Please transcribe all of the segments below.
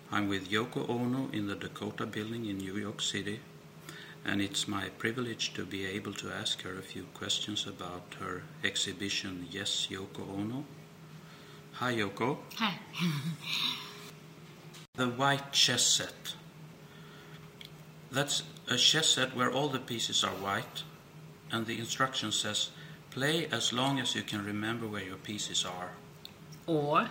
I'm with Yoko Ono in the Dakota Building in New York City, and it's my privilege to be able to ask her a few questions about her exhibition, Yes, Yoko Ono. Hi, Yoko. Hi. The white chess set. That's a chess set where all the pieces are white, and the instruction says, play as long as you can remember where your pieces are. Or?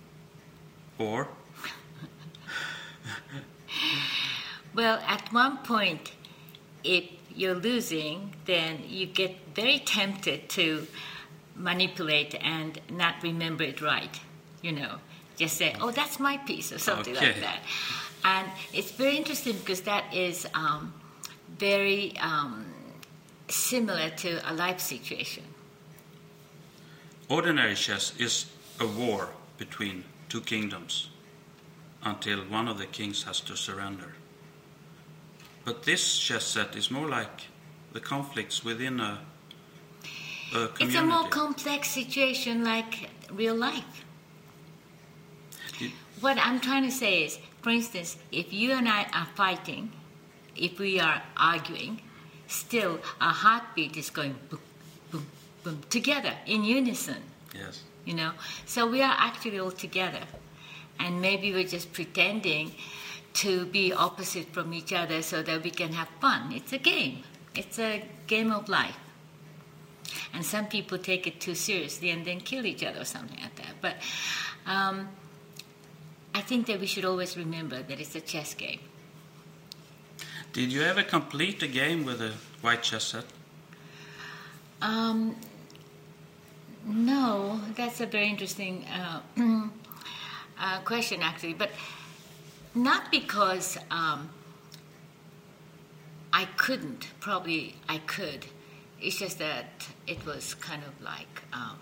Well, at one point, if you're losing, then you get very tempted to manipulate and not remember it right. Just say, oh, that's my piece, or something like that. And it's very interesting because that is very similar to a life situation. Ordinary chess is a war between two kingdoms until one of the kings has to surrender. But this chess set is more like the conflicts within a community. It's a more complex situation like real life. What I'm trying to say is, for instance, if you and I are fighting, if we are arguing, still our heartbeat is going boom, boom, boom, together, in unison. Yes. So we are actually all together. And maybe we're just pretending to be opposite from each other so that we can have fun. It's a game. It's a game of life. And some people take it too seriously and then kill each other or something like that. But I think that we should always remember that it's a chess game. Did you ever complete a game with a white chess set? No, that's a very interesting question, actually. But not because I couldn't. Probably I could. It's just that it was kind of like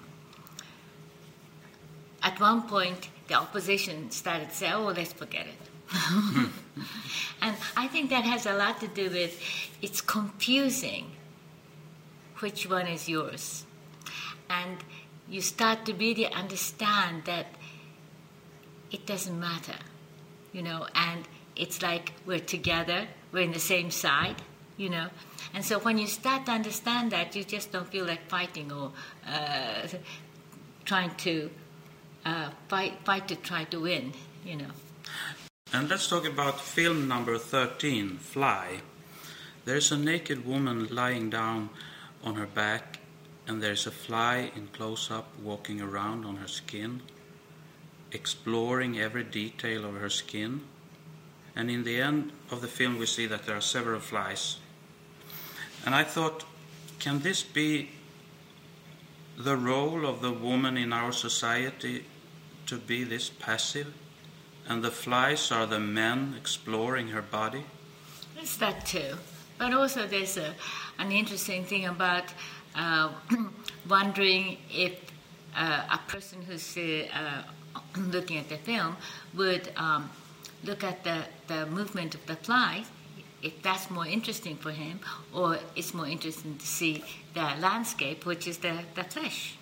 at one point the opposition started to say, oh, let's forget it. And I think that has a lot to do with it's confusing which one is yours. And you start to really understand that it doesn't matter, and it's like we're together, we're in the same side, And so when you start to understand that, you just don't feel like fighting or trying to fight to try to win, And let's talk about film number 13, Fly. There's a naked woman lying down on her back, and there's a fly in close-up walking around on her skin, exploring every detail of her skin. And in the end of the film, we see that there are several flies. And I thought, can this be the role of the woman in our society, to be this passive? And the flies are the men exploring her body? It's that too. But also there's an interesting thing about wondering if a person who's looking at the film would look at the movement of the fly, if that's more interesting for him, or it's more interesting to see the landscape, which is the flesh.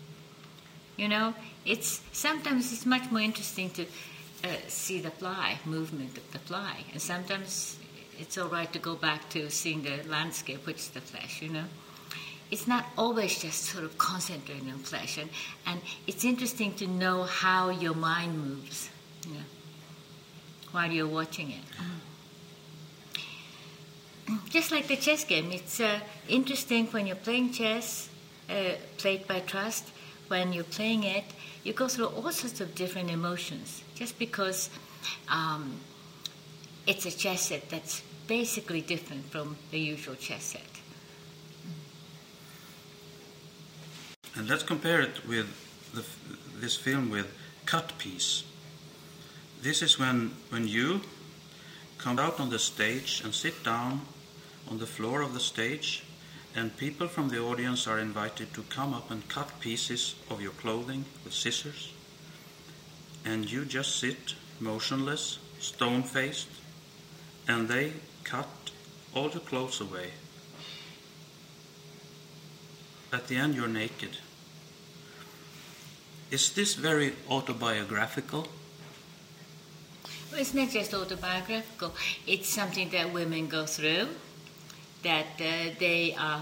Sometimes it's much more interesting to see the movement of the fly, and sometimes it's all right to go back to seeing the landscape, which is the flesh. It's not always just sort of concentrating on flesh, and it's interesting to know how your mind moves, while you're watching it. Just like the chess game, it's interesting when you're playing chess, played by trust. When you're playing it, you go through all sorts of different emotions, just because it's a chess set that's basically different from the usual chess set. And let's compare it with this film with Cut Piece. This is when you come out on the stage and sit down on the floor of the stage, and people from the audience are invited to come up and cut pieces of your clothing with scissors. And you just sit motionless, stone-faced, and they cut all the clothes away. At the end, you're naked. Is this very autobiographical? Well, it's not just autobiographical. It's something that women go through, that they are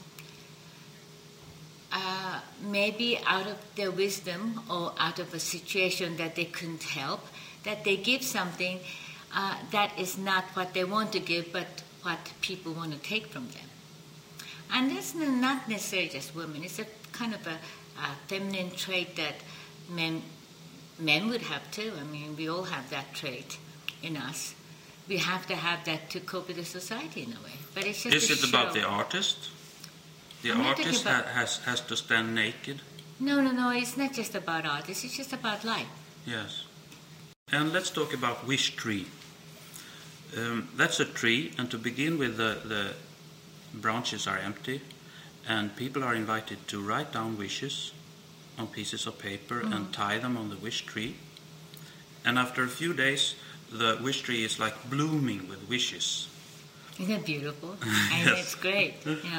maybe out of their wisdom or out of a situation that they couldn't help, that they give something that is not what they want to give, but what people want to take from them. And that's not necessarily just women. It's a kind of a feminine trait that men would have too. I mean, we all have that trait in us. We have to have that to cope with the society in a way. But it's just Is it about the artist? The artist has to stand naked? No. It's not just about artists. It's just about life. Yes. And let's talk about wish tree. That's a tree, and to begin with, the branches are empty, and people are invited to write down wishes on pieces of paper and tie them on the wish tree. And after a few days, the wish tree is like blooming with wishes. Isn't that beautiful? And it's great,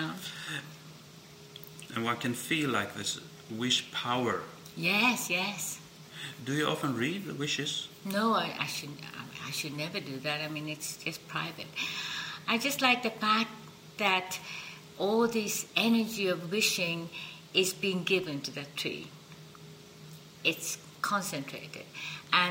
And one can feel like this wish power. Yes. Do you often read the wishes? No, I should never do that. I mean, it's just private. I just like the fact that all this energy of wishing is being given to that tree. It's concentrated. And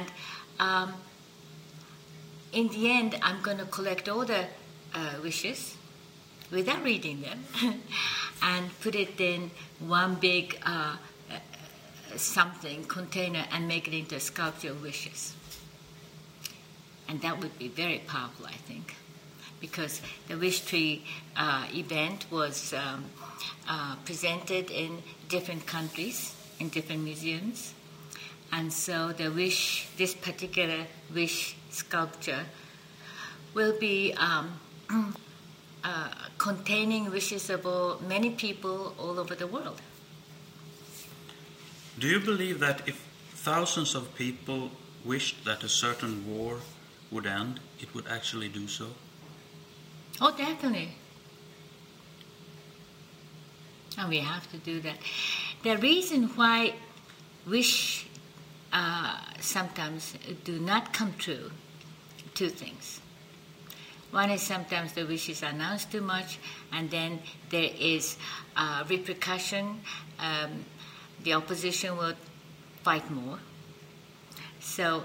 in the end, I'm going to collect all the wishes without reading them and put it in one big something container and make it into a sculpture of wishes. And that would be very powerful, I think, because the wish tree event was presented in different countries, in different museums. And so this particular wish sculpture will be containing wishes of many people all over the world. Do you believe that if thousands of people wished that a certain war would end, it would actually do so? Oh, definitely. And we have to do that. The reason why wish sometimes do not come true, two things. One is sometimes the wish is announced too much, and then there is repercussion. The opposition will fight more. So,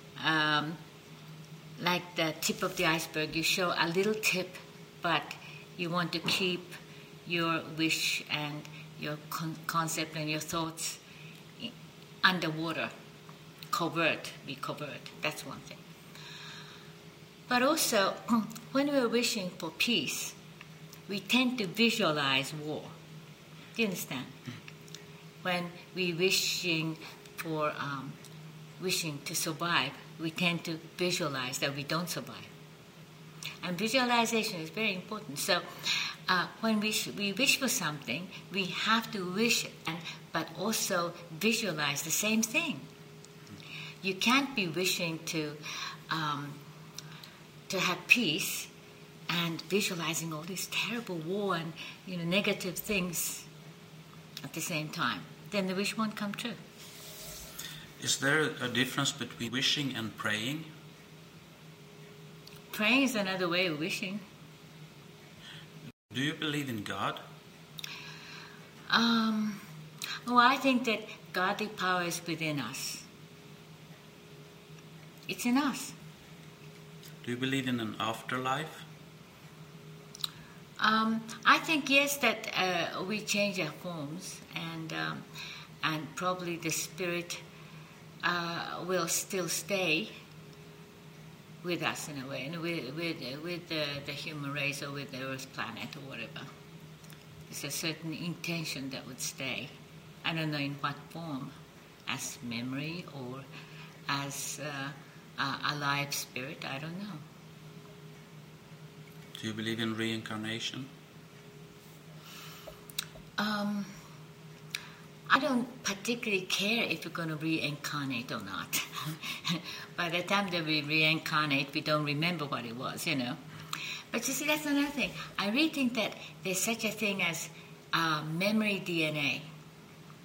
like the tip of the iceberg, you show a little tip, but you want to keep your wish and your concept and your thoughts underwater. Be covert. That's one thing. But also, when we're wishing for peace, we tend to visualize war. Do you understand? When we're wishing to survive, we tend to visualize that we don't survive. And visualization is very important. So when we wish for something, we have to wish it, but also visualize the same thing. You can't be wishing to have peace and visualizing all this terrible war and negative things at the same time. Then the wish won't come true. Is there a difference between wishing and praying? Praying is another way of wishing. Do you believe in God? Well, I think that godly power is within us. It's in us. Do you believe in an afterlife? I think, yes, that we change our forms, and probably the spirit will still stay with us in a way, and with the human race or with the Earth planet or whatever. There's a certain intention that would stay. I don't know in what form, as memory or as a live spirit, I don't know. Do you believe in reincarnation? I don't particularly care if we're going to reincarnate or not. By the time that we reincarnate, we don't remember what it was, But you see, that's another thing. I really think that there's such a thing as memory DNA,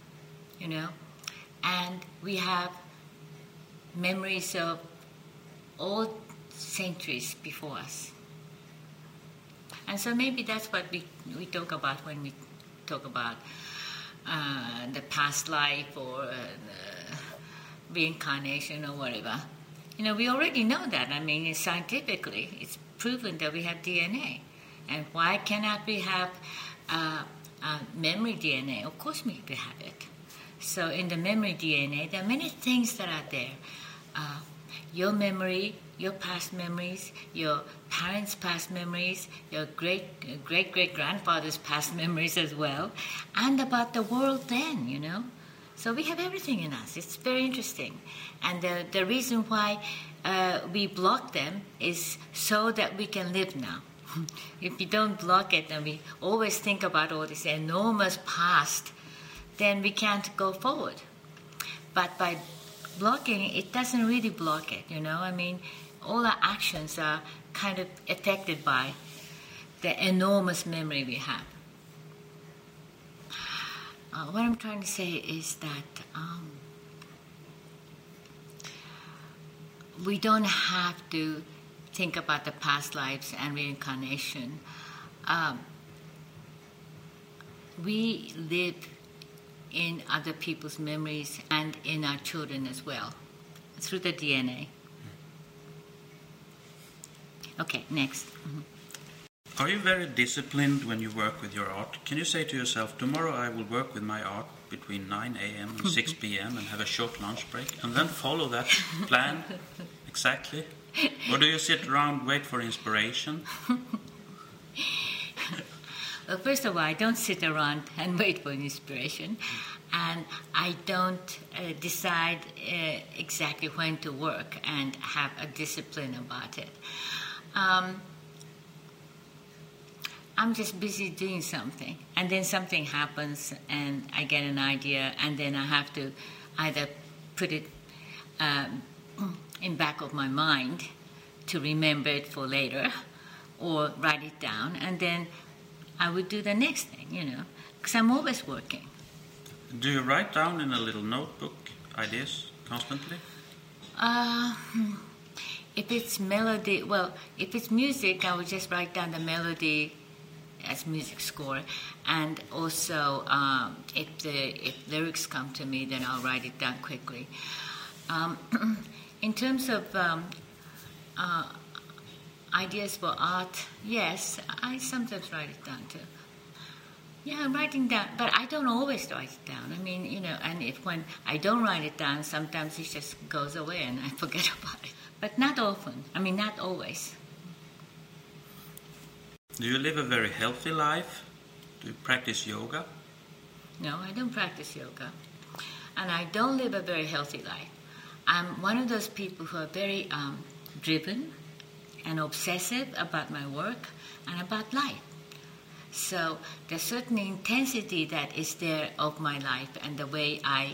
and we have memories of all centuries before us. And so maybe that's what we talk about when we talk about the past life or reincarnation or whatever. We already know that. I mean, scientifically, it's proven that we have DNA. And why cannot we have memory DNA? Of course we have it. So in the memory DNA, there are many things that are there. Your memory, your past memories, your parents' past memories, your great-great-grandfather's past memories as well, and about the world then. So we have everything in us. It's very interesting. And the reason why we block them is so that we can live now. If we don't block it and we always think about all this enormous past, then we can't go forward. But by blocking, it doesn't really block it, I mean, all our actions are kind of affected by the enormous memory we have. What I'm trying to say is that we don't have to think about the past lives and reincarnation. We live in other people's memories and in our children as well, through the DNA. Okay, next. Mm-hmm. Are you very disciplined when you work with your art? Can you say to yourself, tomorrow I will work with my art between 9 a.m. and 6 p.m. and have a short lunch break, and then follow that plan exactly? Or do you sit around, wait for inspiration? Well, first of all, I don't sit around and wait for inspiration, and I don't decide exactly when to work and have a discipline about it. I'm just busy doing something, and then something happens, and I get an idea, and then I have to either put it in back of my mind to remember it for later, or write it down, and then I would do the next thing, because I'm always working. Do you write down in a little notebook ideas constantly? If it's melody, if it's music, I would just write down the melody as music score, and also if lyrics come to me, then I'll write it down quickly. In terms of ideas for art, yes, I sometimes write it down too. Yeah, I'm writing down, but I don't always write it down. I mean, and when I don't write it down, sometimes it just goes away and I forget about it. But not often. I mean, not always. Do you live a very healthy life? Do you practice yoga? No, I don't practice yoga. And I don't live a very healthy life. I'm one of those people who are very driven and obsessive about my work and about life. So there's certain intensity that is there of my life and the way I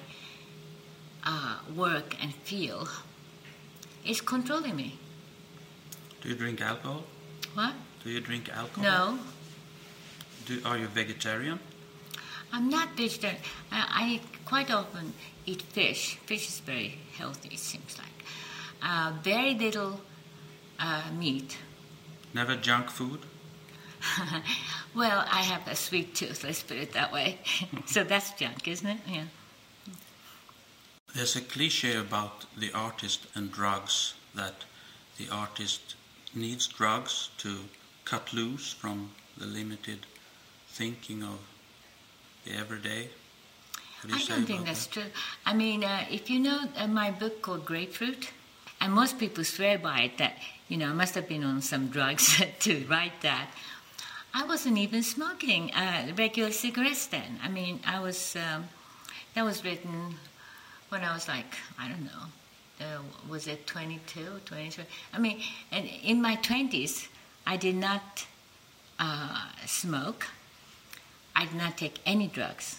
work and feel is controlling me. Do you drink alcohol? What? Do you drink alcohol? No. Are you vegetarian? I'm not vegetarian. I quite often eat fish. Fish is very healthy, it seems like. Very little meat. Never junk food? Well, I have a sweet tooth, let's put it that way. So that's junk, isn't it? Yeah. There's a cliche about the artist and drugs, that the artist needs drugs to cut loose from the limited thinking of the everyday. I don't think that's true. I mean, if you know my book called Grapefruit, and most people swear by it that, I must have been on some drugs to write that. I wasn't even smoking regular cigarettes then. I mean, that was written when I was like, I don't know, was it 22, 23? I mean, and in my 20s, I did not smoke. I did not take any drugs.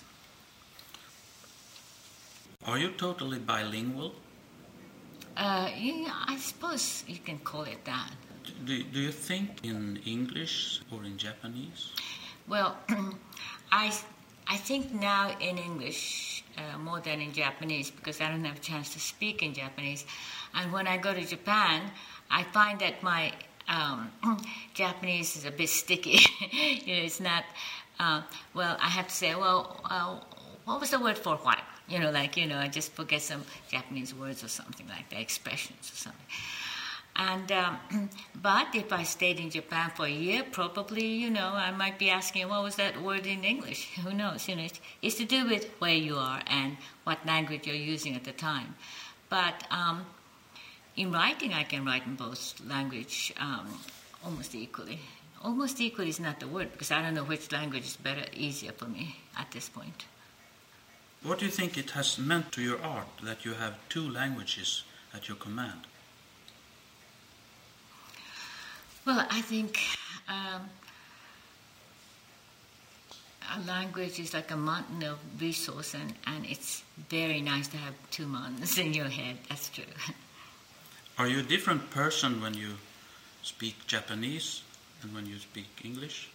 Are you totally bilingual? Yeah, I suppose you can call it that. Do you think in English or in Japanese? Well, I think now in English more than in Japanese because I don't have a chance to speak in Japanese. And when I go to Japan, I find that my Japanese is a bit sticky. It's not, well, I have to say, well, what was the word for what? I just forget some Japanese words or something like that, expressions or something. And but if I stayed in Japan for a year, probably, I might be asking, what was that word in English? Who knows? It's to do with where you are and what language you're using at the time. But in writing, I can write in both language almost equally. Almost equally is not the word because I don't know which language is better, easier for me at this point. What do you think it has meant to your art that you have two languages at your command? Well, I think a language is like a mountain of resource, and it's very nice to have two mountains in your head. That's true. Are you a different person when you speak Japanese and when you speak English?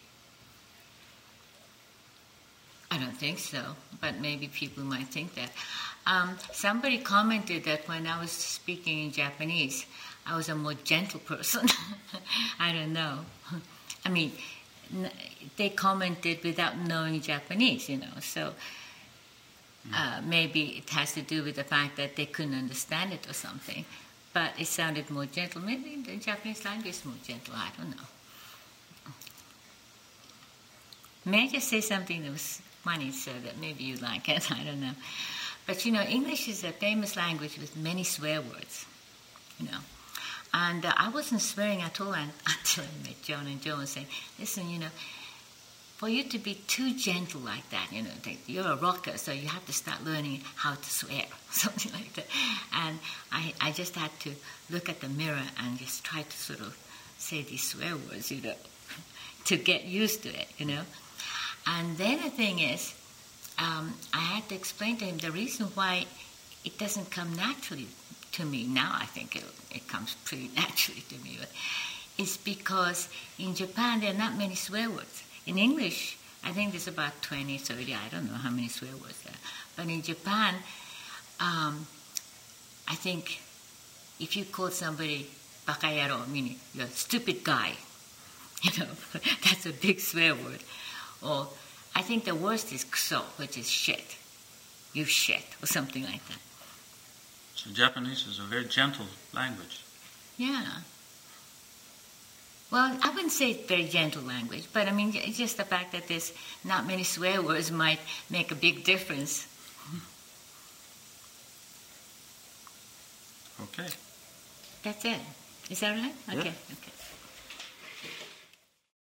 I don't think so, but maybe people might think that. Somebody commented that when I was speaking in Japanese, I was a more gentle person. I don't know. I mean, they commented without knowing Japanese, so maybe it has to do with the fact that they couldn't understand it or something. But it sounded more gentle. Maybe the Japanese language is more gentle. I don't know. May I just say something that was funny so that maybe you like it? I don't know. But, English is a famous language with many swear words, And I wasn't swearing at all until I met John and Joan saying, listen, for you to be too gentle like that, you're a rocker, so you have to start learning how to swear, something like that. And I just had to look at the mirror and just try to sort of say these swear words, to get used to it, And then the thing is, I had to explain to him the reason why it doesn't come naturally to me. Now I think it comes pretty naturally to me. But it's because in Japan there are not many swear words. In English, I think there's about 20, 30, I don't know how many swear words there are. But in Japan, I think if you call somebody bakayaro, meaning you're a stupid guy, that's a big swear word. Or I think the worst is kuso, which is shit. You shit, or something like that. So Japanese is a very gentle language. Yeah. Well, I wouldn't say it's very gentle language, but I mean, it's just the fact that there's not many swear words might make a big difference. Okay. That's it. Is that right? Yeah. Okay.